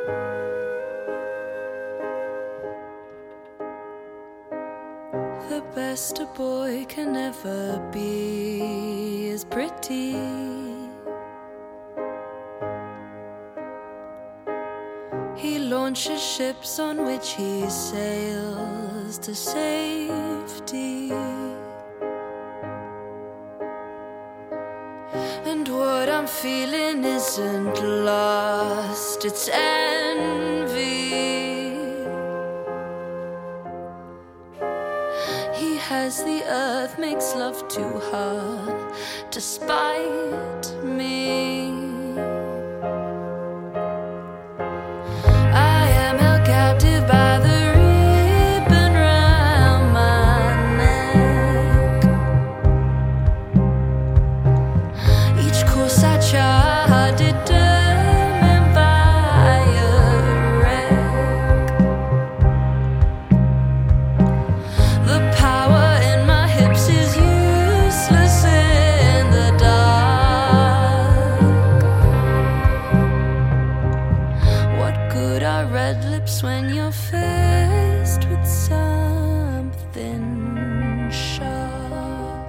The best a boy can ever be is pretty. He launches ships on which he sails to safety. And what I'm feeling isn't lust, it's envy. He has the earth, makes love to her, despite me. I am held captive by the ribbon round my neck. Each course I chart determined by a wreck. The power in my hips is useless in the dark. What good are red lips when you're faced with something sharp?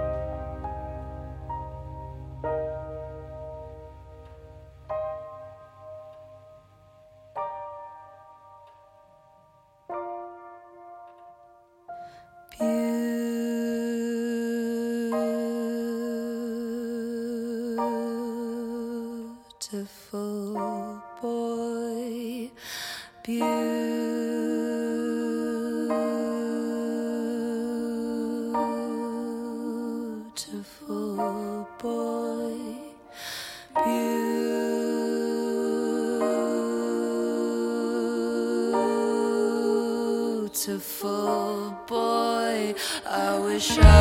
Beautiful boy, beautiful boy, beautiful boy. I wish I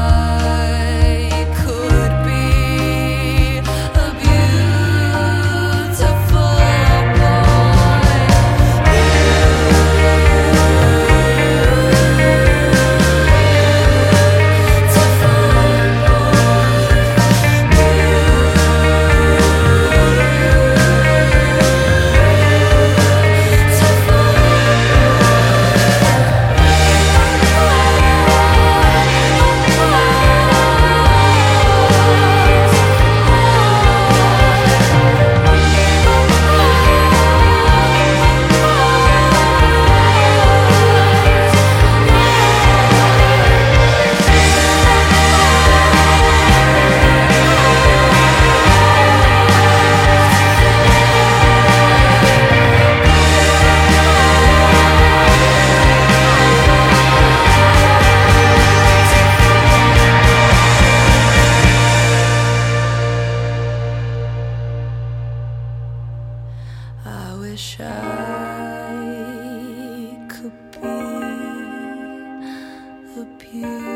could be a beautiful I wish I could be a beautiful